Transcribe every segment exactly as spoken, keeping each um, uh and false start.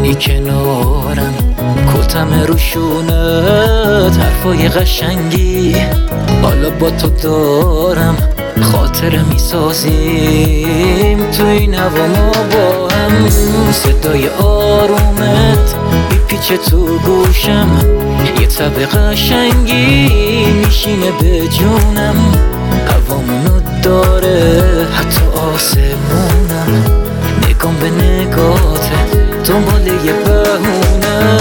میمونی کنارم، کتم روشونت حرفای قشنگی، حالا با تو دارم خاطره میسازیم تو این هوا ما با هم. صدای آرومت میپیچه تو گوشم، یه تب قشنگی میشینه به جونم، هوامونو داره حتی آسمونم. نگام به نگاته دنبال یه بهونه،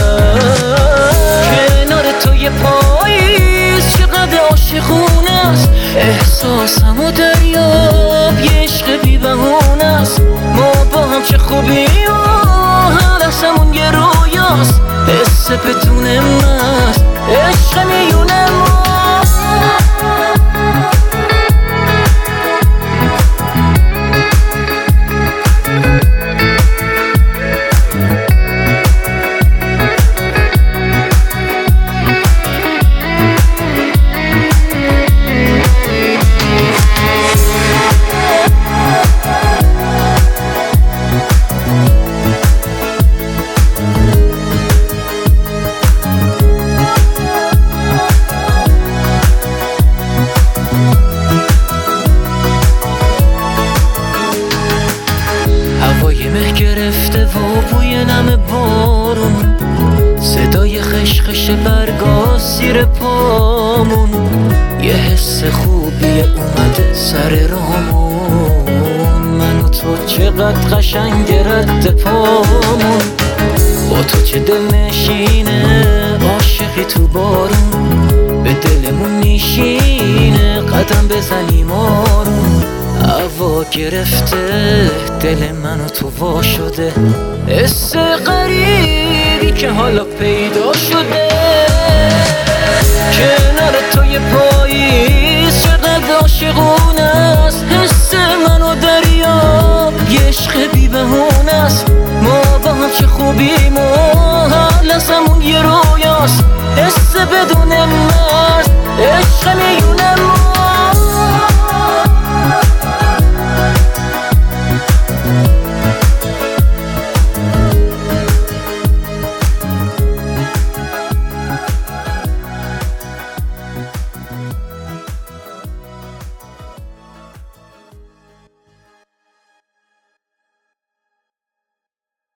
کنار تو یه پاییز چقدر عاشقونه است، احساسم و دریاب یه عشق بی بهونه است. ما با هم چه خوبی و هر لحظمون یه رویاست، حس بدون مست عشق میونه ماست. هوای مه گرفته و بوی نم بارون، صدای خشخش برگا زیر پامون، یه حس خوبیه اومده سر رامون. من و تو چقدر قشنگ رد پامون، با تو چه دل نشینه عاشقی تو بارون، به دلمون میشینه قدم بزنیم آروم. هوا گرفته دل منو تو وا شده، حس غریبی که حالا پیدا شده، کنار تو یه پاییز چقدر عاشقونه است، حس منو دریاب یه عشق بی بهونه است. ما با هم چه خوبیم و هر لحظمون یه رویاست، حس بدون مرز عشق میونه